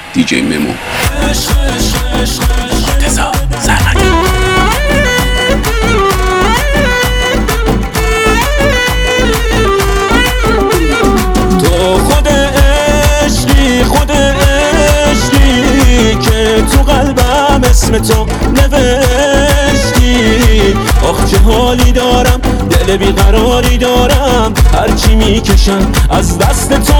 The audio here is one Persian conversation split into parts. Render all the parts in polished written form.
دیجی ممو مرتضی زرنگی. تو خود عشقی که تو قلبم اسم تو نوشتی. آخ چه حالی دارم، دل بیقراری دارم، هرچی میکشم از دست تو.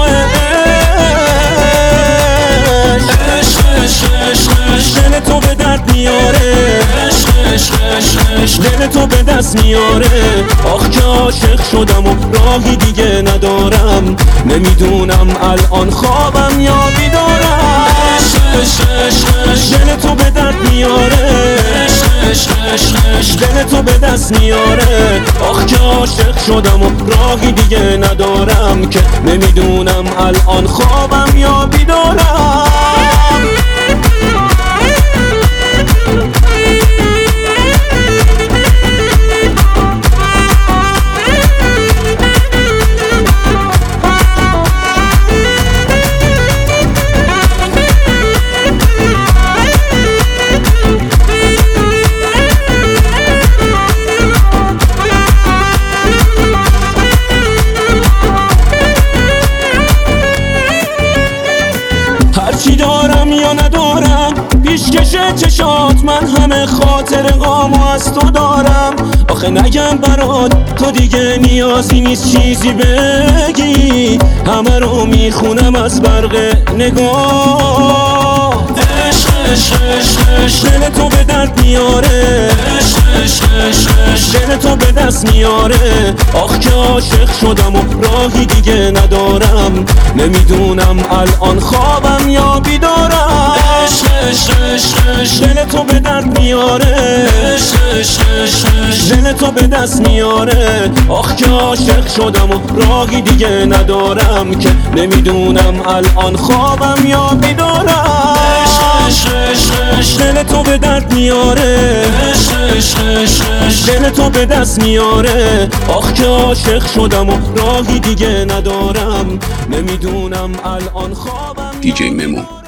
دل تو به درد میاره، دل تو به دست میاره. آخ که عاشق شدم و راهی دیگه ندارم، نمیدونم الان خوابم یا بیدارم. دل تو به درد میاره، دل تو به دست میاره. آخ که عاشق شدم و راهی دیگه ندارم، که نمیدونم الان خوابم یا بیدارم. هرچی دارم یا ندارم، پیشکش چشات من همه خاطر غامو از تو دارم. آخه نگم برات تو دیگه نیازی نیست چیزی بگی، همه رو میخونم از برق نگاه. دل تو به درد میاره، دل تو به دست میاره. آخ که عاشق شدم و راهی دیگه ندارم، نمیدونم الان خوابم یا بیدارم. دل تو به درد میاره، دل تو به دست میاره. آخ که عاشق شدم و راهی دیگه ندارم، که نمیدونم الان خوابم یا بیدارم. دل تو به درد میاره، دل تو به دست میاره. آخ که عاشق شدم و راهی دیگه ندارم، نمیدونم الان خوابم. دیجی ممو